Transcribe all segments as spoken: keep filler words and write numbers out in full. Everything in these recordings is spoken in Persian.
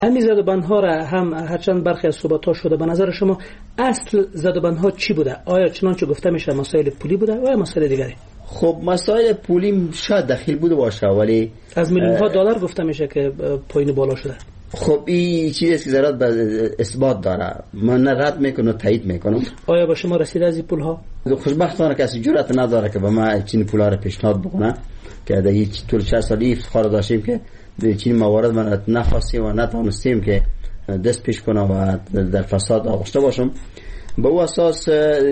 همین زدوبندها را هم هرچند برخی از صحبت‌ها شده، به نظر شما اصل زدوبندها چی بوده؟ آیا چنانچه گفته میشه مسائل پولی بوده و یا مسائل دیگری؟ خب مسائل پولی شاید دخیل بوده باشه، ولی از میلیون ها دلار گفته میشه که پایین بالا شده. خب این چیزی است که ضرورت به اثبات داره، من نه رد میکنم تایید میکنم. آیا با شما رسیده از این پول ها؟ خوشبختانه کسی جرأت نداره که به ما چین پولا رو پیشنهاد بکنه که در این طول چند سالی افتخار داشتیم که در چین موارد من نخواستیم و نتونستیم که دست پیش کنم و در فساد آغشته باشم. به او اساس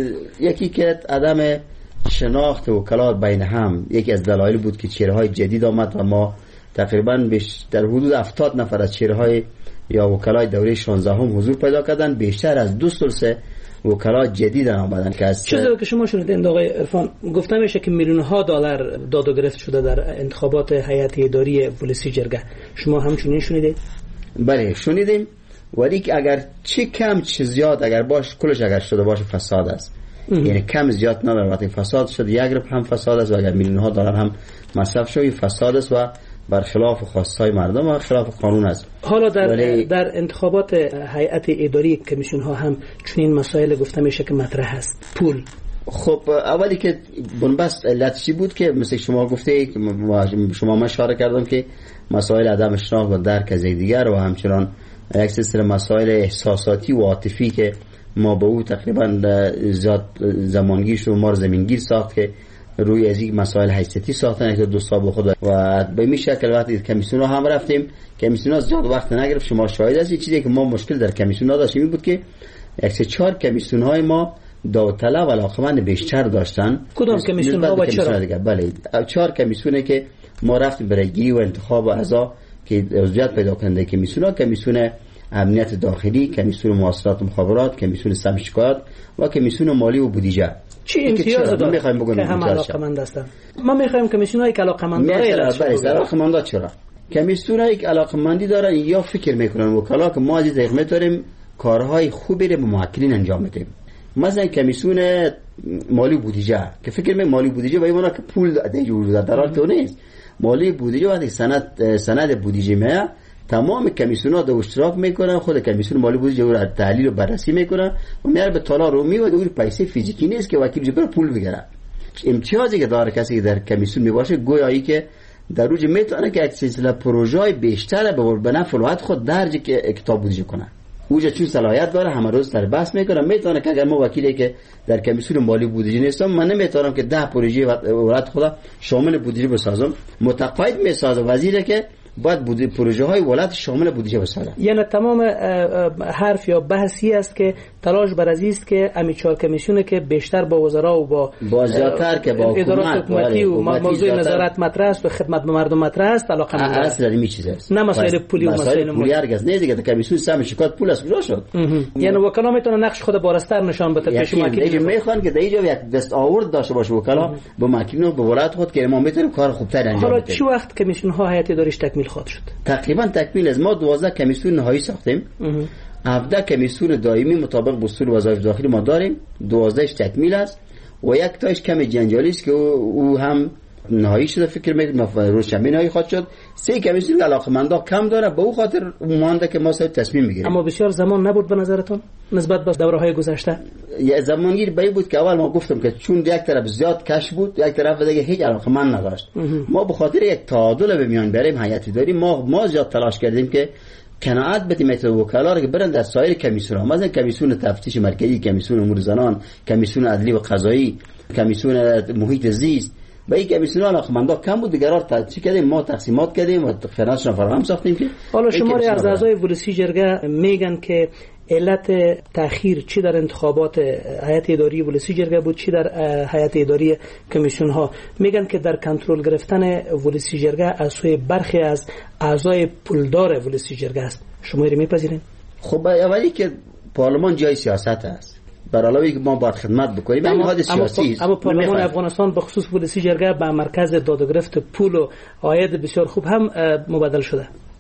یکی که عدم شناخت وکلات بین هم یکی از دلایل بود که چهره‌های جدید آمد و ما تقریبا بیش در حدود هفتاد نفر از چهره‌های یا وکلای دوره شانزده هم حضور پیدا کردن. بیشتر از دو ثلث وکلا جدید آمدن که از چیزی که شما شنیدین آقای عرفان گفته میشه که میلیون ها دلار داد و گرفت شده در انتخابات هیئت اداری ولسی جرگه. شما همچنین شنیدید؟ بله شنیدیم، ولی که اگر چه کم چه زیاد اگر باش کلش اگر شده باشه فساد است. یعنی کم زیاد نداره، وقتی فساد شد یک رب هم فساد است و اگر میلیون ها دلار هم مصرف شد فساد است و برخلاف خواستهای مردم و خلاف قانون است. حالا در ولی... در انتخابات هیئت اداری کمیسیون ها هم چنین مسائل گفته میشه که مطرح است. پول خب اولی که بنبست علت چی بود که مثل شما گفته که شما من اشاره کردم که مسائل عدم شناخت و درک از دیگر و همچنان یک سلسله مسائل احساساتی و عاطفی که ما به او تقریبا زیاد زمانگیر شد و ما زمینگیر ساخت که روی از این مسائل حیثیتی ساختن که دو سال خود و به این شکل وقتی کمیسیون هم رفتیم کمیسیون زیاد وقت نگرفت. شما شاهد هستید. چیزی که ما مشکل در کمیسیون داشتیم این بود که یک سه چهار کمیسیون های ما داوطلب و علاقمند بیشتر داشتن. کدام کمیسیون ها و چرا؟ بله چهار کمیسیونه که ما رفتیم برای گیری و انتخاب اعضا که عضویت پیدا کننده کمیسیون ها: کمیسیون امنیت داخلی، کمیسیون مواصلات و مخابرات، کمیسیون ثبت شکایات و کمیسیون مالی و بودجه. چی امتیاز داره میخوایم بگم که هم علاقمند هستن؟ ما میخوایم کمیسیونایی که علاقمند داره. بله علاقمند چرا؟ کمیسیونایی که علاقمندی دارن یا فکر میکنن وکلا که ما از این داریم کارهای خوبی رو به موکلین انجام بدیم. مثلا کمیسیون مالی و بودجه که فکر می مالی بودجه برای ما که پول دیجور در حال تو نیست. مالی بودجه وقتی سند سند بودجه میاد تمام کمیسیون‌ها دو اشتراک میکنن، خود کمیسیون مالی بودجه رو تحلیل و بررسی میکنن و میاره به تالار رو میاد. اون پیسه فیزیکی نیست که وکیل جبر پول بگیره. امتیازی که داره کسی که در کمیسیون میباشه گویایی که در روز میتونه که یک سلسله پروژه‌های بیشتر به نفع الوطن خود درج کتاب بودجه کنه. اوجا چون صلاحیت داره همه روز سر بحث میکنه. میتونه که اگر ما وکیلی که در کمیسیون مالی بودجه نیستم من نمیتونم که ده پروژه ولایت خدا شامل بودجه بسازم. متقاعد میسازه وزیره که باید بودجه پروژه های ولایت شامل بودجه بسازه. یعنی تمام حرف یا بحثی است که تلاش بر از است که امی چهار کمیسیونه که بیشتر با وزرا و با با زیاتر که با ادارات حکومتی و موضوع نظارت مطرح است و خدمت به مردم مطرح است علاقه نداره. اصلا این چیز است. نه مسائل پولی و مسائل پولی هرگز نه دیگه. کمیسیون سم شکایت پول است کجا شد؟ یعنی وکلا میتونه نقش خود بارستر نشان بده پیش وکیل میخوان که در اینجا یک دست آورد داشته باشه وکلا با ماکینو به ولایت خود که ما میتونیم کار خوبتر انجام بدیم. حالا چه وقت کمیسیون ها هیئت اداریش تکمیل خواهد شد؟ تقریبا تکمیل از ما دوازده کمیسیون نهایی ساختیم. هفده کمیسیون دائمی مطابق دستور وظایف داخلی ما داریم. دوازدهش تکمیل است و یک تاش کم جنجالی است که او هم نهایی شده. فکر میکنم روشنبه نهایی خواهد شد. سه کمیسیون علاقمندا کم داره به او خاطر مانده که ما صاحب تصمیم میگیریم. اما بسیار زمان نبود به نظرتون نسبت به دوره‌های گذشته؟ یه زمانگیر بایی بود که اول ما گفتم که چون یک طرف زیاد کش بود یک طرف دیگه هیچ علاقمند نداشت. ما به خاطر یک تعادل به میان بریم هیئت اداری ما ما زیاد تلاش کردیم که قناعت بدیم از وکلا رو که برن در سایر کمیسیون‌ها، مثلا کمیسیون تفتیش مرکزی، کمیسیون امور زنان، کمیسیون عدلی و قضایی، کمیسیون محیط زیست و این کمیسیون علاقمندا کم بود. دیگرار تحقیق کردیم ما تقسیمات کردیم و خدماتشون فراهم ساختیم که حالا شماری از اعضای ولسی جرگه میگن که علت تأخیر چی در انتخابات هیئت اداری ولسی جرگه بود چی در هیئت اداری کمیسیون ها. میگن که در کنترل گرفتن ولسی جرگه از سوی برخی از اعضای پولدار ولسی جرگه است. شما اینو میپذیرین؟ خب اولی که پارلمان جای سیاست است. بر علاوه که ما باید خدمت بکنیم این حادثه سیاسی است. اما پارلمان افغانستان به خصوص ولسی جرگه به مرکز دادگرفت پول و عاید بسیار خوب هم مبادل شده.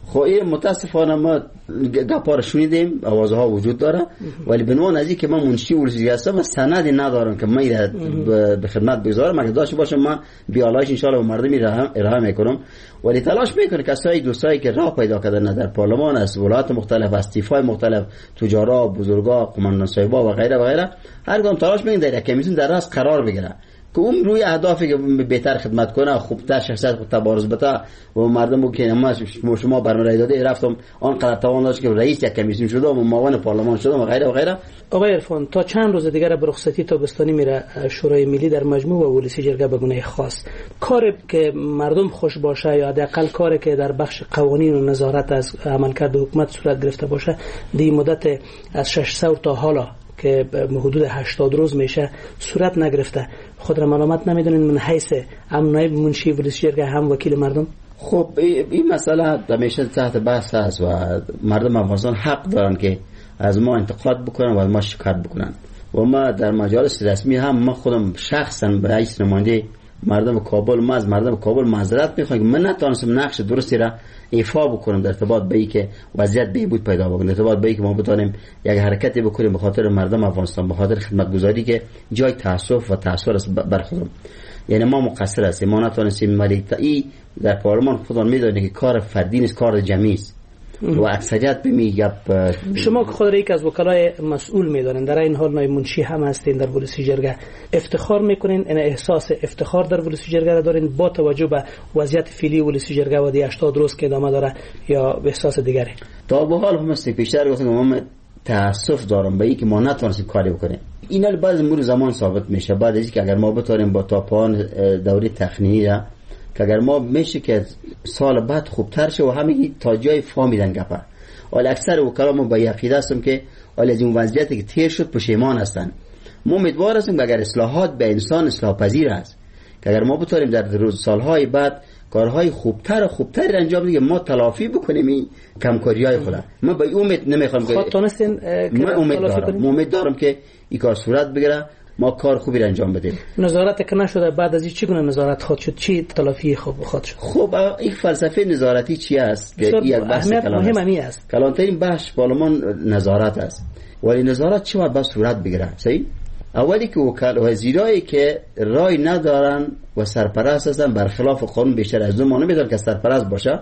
خب این متاسفانه ما گپا رو شنیدیم، آوازها وجود داره، ولی به عنوان از این که من منشی ولسی هستم و سندی ندارم که من به خدمت بگذارم. اگه داشته باشم من بیالایش ان شاء الله به مردم ارائه میکنم. ولی تلاش میکنه کسایی دوستایی که راه پیدا کردن در پارلمان، از ولایات مختلف، از طیف‌های مختلف، تجارا، بزرگا، قماندان صاحبا و غیره و غیره، هر کدام تلاش میکنه در کمیسیون در راست قرار بگیره که اون روی اهدافی که بهتر خدمت کنه، خوبتر شخصیت خود تبارز بده و مردم که ما شما برنامه داده رفتم آن قدر توان داشت که رئیس یک کمیسیون شدم و معاون پارلمان شدم و غیره و غیره. آقای عرفان، تا چند روز دیگر به رخصتی تابستانی میره شورای ملی در مجموع و ولسی جرگه به گونه خاص. کاری که مردم خوش باشه یا حداقل کاری که در بخش قوانین و نظارت از عملکرد حکومت صورت گرفته باشه، دی مدت از ششصد تا حالا که حدود هشتاد روز میشه صورت نگرفته. خود را ملامت نمیدونین من حیث هم نایب منشی ولسی جرگه هم وکیل مردم؟ خب این مسئله همیشه تحت بحث است و مردم افغانستان حق دارن که از ما انتقاد بکنن و از ما شکایت بکنن و ما در مجالس رسمی هم ما خودم شخصا به حیث نماینده مردم کابل ما از مردم کابل معذرت میخوایم که من نتونستم نقش درستی را ایفا بکنم در ارتباط به این که وضعیت بهبود پیدا بکنه، ارتباط به این که ما بتونیم یک حرکتی بکنیم به خاطر مردم افغانستان، به خاطر خدمتگزاری که جای تاسف و تاثیر است بر خودم. یعنی ما مقصر هستیم، ما نتونستیم. ولی ای در پارلمان خودمون میدونید که کار فردی نیست، کار جمعی است و اکثریت به میگه. شما که خود یک از وکلای مسئول میدونین، در این حال نایب منشی هم هستین در ولسی جرگه، افتخار میکنین؟ این احساس افتخار در ولسی جرگه دارین با توجه به وضعیت فعلی ولسی جرگه و دی هشتاد روز که ادامه داره یا احساس دیگری؟ تا به حال هم است. پیشتر گفتم ما تاسف دارم به این که ما نتونستیم کاری بکنیم. اینا بعض مور زمان ثابت میشه بعد از اینکه اگر ما بتونیم با تاپان دوره تخنیه که اگر ما میشه که سال بعد خوبتر شه و همه تا جای فهمیدن گپا. ولی اکثر وکلا ما با عقیده هستم که ولی از این وضعیتی که تیر شد پشیمان هستن. ما امیدوار هستیم که اگر اصلاحات به انسان اصلاح پذیر است که اگر ما بتونیم در روز سالهای بعد کارهای خوبتر و خوبتر انجام بدیم، ما تلافی بکنیم این کمکاری‌های خود. ما به امید نمیخوام که خودتونستین ما امید دارم امید دارم که این کار صورت بگیره، ما کار خوبی انجام بدیم. نظارت که نشده بعد از این چی گونه نظارت خود شد؟ چی تلافی خوب خود شد؟ خب این فلسفه نظارتی چی است که یک بحث مهمی است. کلانترین بحث پارلمان نظارت است. ولی نظارت چی باید صورت بگیره؟ صحیح؟ اولی که وکل وزیرایی که رای ندارن و سرپرست هستن برخلاف قانون بیشتر از دو ماه نمیذارن که سرپرست باشه.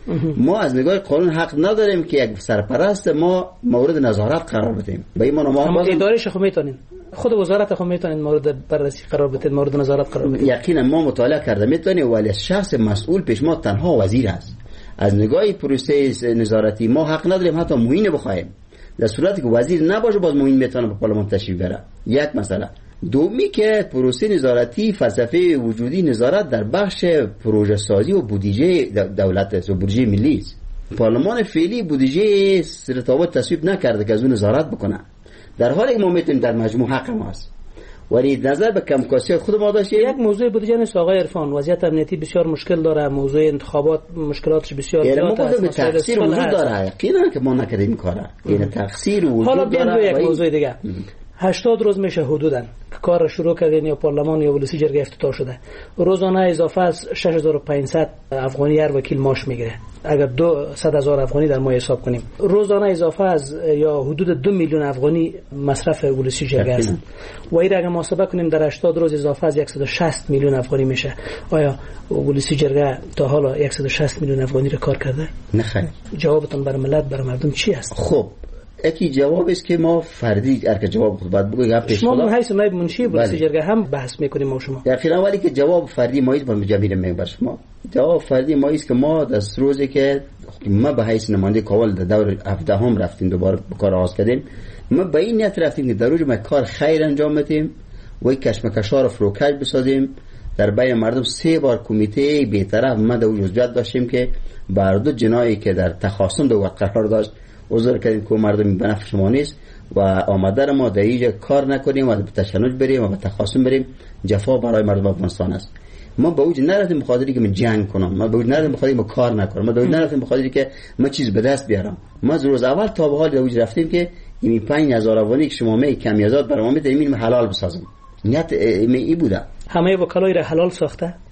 ما از نگاه قانون حق نداریم که یک سرپرست ما مورد نظارت قرار بدیم. به این ما ما اداره شخو میتونین، خود وزارت خو میتونین مورد بررسی قرار بدید، مورد نظارت قرار بدید. یقینا ما مطالعه کرده میتونیم، ولی شخص مسئول پیش ما تنها وزیر است. از نگاه پروسه نظارتی ما حق نداریم حتی معین بخوایم. در صورتی که وزیر نباشه باز معین میتونه به پارلمان تشریف بره. یک مسئله. دومی که پروسه نظارتی فلسفه وجودی نظارت در بخش پروژه سازی و بودجه دولت است و بودجه ملی است. پارلمان فعلی بودجه رتابت تصویب نکرده که از اون نظارت بکنه، در حالی که ما میتونیم در مجموع حق ماست. ولی نظر به کمکاسی خود ما داشتیم. یک موضوع بودجه نیست آقای عرفان، وضعیت امنیتی بسیار مشکل داره، موضوع انتخابات مشکلاتش بسیار زیاد است. یعنی تقصیر وجود داره، یقینا که ما نکردیم این کارا. یعنی تقصیر وجود داره. حالا بیایم روی یک موضوع دیگه. هشتاد روز میشه حدوداً که کار شروع کردین یا پارلمان یا ولسی جرگه افتتاح شده. روزانه اضافه از شش هزار و پانصد افغانی هر وکیل معاش میگیره. اگر دوصد هزار افغانی در ماه حساب کنیم، روزانه اضافه از یا حدود دو میلیون افغانی مصرف ولسی جرگه است. و این اگر محاسبه کنیم در هشتاد روز اضافه از صد و شصت میلیون افغانی میشه. آیا ولسی جرگه تا حالا صد و شصت میلیون افغانی را کار کرده؟ نه خیر. جوابتون برای ملت برای مردم چی است؟ خب یکی جواب است که ما فردی اگر جواب خود باید بگویم پیش شما من حیث نایب منشی ولسی جرگه هم بحث میکنیم ما شما. یقینا ولی که جواب فردی ما است من جمیل میگم شما. جواب فردی ما است که ما در روزی که ما به حیث نماینده کابل در دور هفده هم رفتیم دوباره کار آغاز کردیم، ما به این نیت رفتیم که در روز ما کار خیر انجام بدیم و کشمکش‌ها رو فروکش بسازیم. در بین مردم سه بار کمیته بی‌طرف ما در وجود داشتیم که بر دو جنایی که در تخاصم دو قرار داشت عذر کردیم که مردم به نفع شما نیست و آمده ما در اینجا کار نکنیم و به تشنج بریم و به تخاصم بریم. جفا برای مردم افغانستان است. ما به اوج نرفتیم بخاطری که من جنگ کنم، ما به اوج نرفتیم بخاطری که کار نکنم، ما به اوج نرفتیم بخاطری که ما چیز به دست بیارم. ما از روز اول تا به حال در اوج رفتیم که این پنج هزار افغانی که شما می کمیازات برام میدید این حلال بسازم. نیت می بوده. همه وکلای را حلال ساخته؟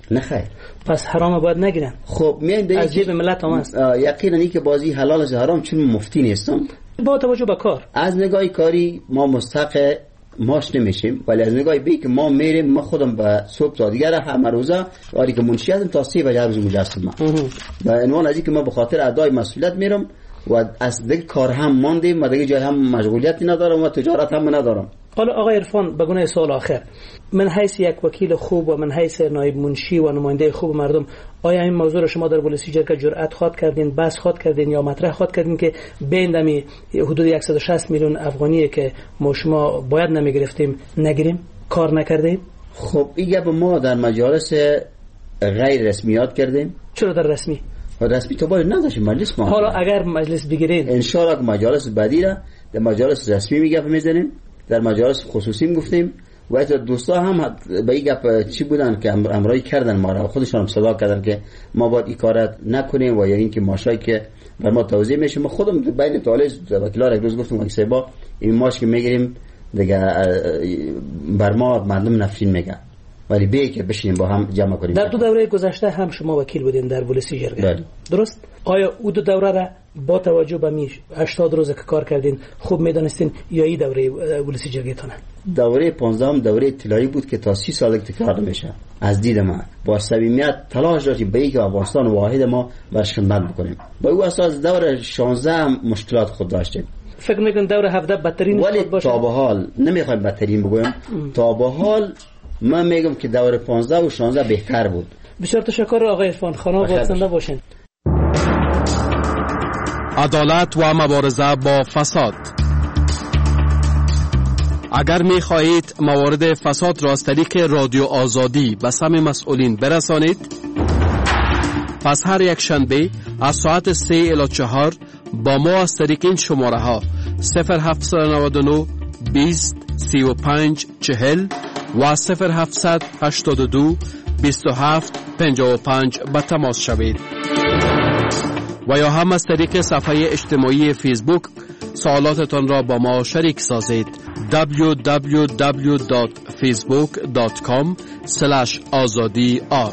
نه خیر. پس حرام باید نگیرن. خب میایم از جیب ملت هم است. یقینا این که بازی حلال از حرام، چون مفتی نیستم، با توجه به کار از نگاه کاری ما مستحق ماش نمیشیم، ولی از نگاه بی که ما میریم، ما خودم به صبح تا دیگر همه روزه ولی که منشی هستم تا سه بجه روز مجسمه و عنوان از که ما به خاطر ادای مسئولیت میرم و از دیگه کار هم ماندیم و دیگه جای هم مشغولیتی ندارم و تجارت هم ندارم. حالا آقای عرفان، بگونه سوال آخر، من حیث یک وکیل خوب و من حیث نایب منشی و نماینده خوب مردم، آیا این موضوع را شما در پلیسی جرگه جرأت خواد کردین، بحث خواد کردین یا مطرح خواد کردین که بیندمی حدود صد و شصت میلیون افغانی که ما شما باید نمیگرفتیم نگیریم، کار نکردیم؟ خب این گپ ما در مجالس غیر رسمیات کردیم. چرا در رسمی؟ رسمی تو باید نداشتیم مجلس ما. حالا اگر مجلس بگیرین ان شاء الله که مجالس بعدی را در مجالس رسمی میگپ میزنیم، در مجالس خصوصی میگفتیم و حتی دوستا هم به این گپ چی بودن که امرایی کردن ما را، خودشان هم صدا کردن که ما باید این کارت نکنیم و یا اینکه ماشایی که بر ما توزیع میشه. ما خودم بین طالب وکیلا یک روز گفتم که سبا این ماش که میگیریم دیگه بر ما مردم نفرین میگن، ولی به که بشینیم با هم جمع کنیم. در دو دوره گذشته هم شما وکیل بودین در پلیسی جرگه، درست؟ آیا او دو دوره را با توجه به میش هشتاد روز که کار کردین خوب میدانستین یا این دوره پلیسی جرگه تونه؟ دوره پانزدهم دوره اطلاعی بود که تا سی سال تکرار نمیشه. از دید من با صمیمیت تلاش داشتیم به اینکه افغانستان واحد ما برش خدمت بکنیم. با او اساس دوره شانزده هم مشکلات خود داشتیم. فکر میکنم دوره هفده بدترین ولی تا به حال نمیخوایم بدترین بگویم، تا به حال من میگم که دوره پانزده و شانزده بهتر بود. بسیار تشکر آقای عرفان، خانم واسنده باشین. عدالت و مبارزه با فساد. اگر می خواهید موارد فساد را از طریق رادیو آزادی به سمع مسئولین برسانید، پس هر یک شنبه از ساعت سه الی چهار با ما از طریق این شماره ها صفر هفت نه نه بیست سی و پنج چهل و صفر هفت هشتاد و دو بیست و هفت پنجاه و پنج به تماس شوید و یا هم از طریق صفحه اجتماعی فیسبوک سوالاتتان را با ما شریک سازید. دبلیو دبلیو دبلیو دات فیسبوک دات کام اسلش آزادی آر.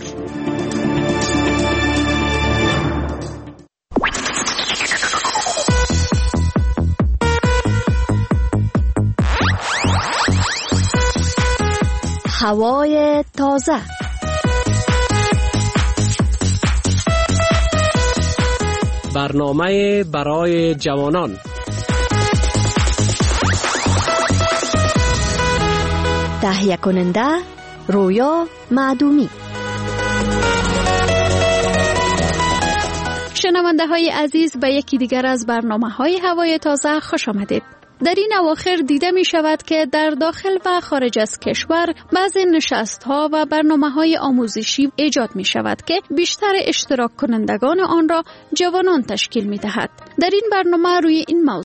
هوای تازه. برنامه برای جوانان. تهیه کننده رویا معدومی. شنونده های عزیز، به یکی دیگر از برنامه های هوای تازه خوش آمدید. در این اواخر دیده می شود که در داخل و خارج از کشور بعضی نشست ها و برنامه های آموزشی ایجاد می شود که بیشتر اشتراک کنندگان آن را جوانان تشکیل می دهد. در این برنامه روی این موضوع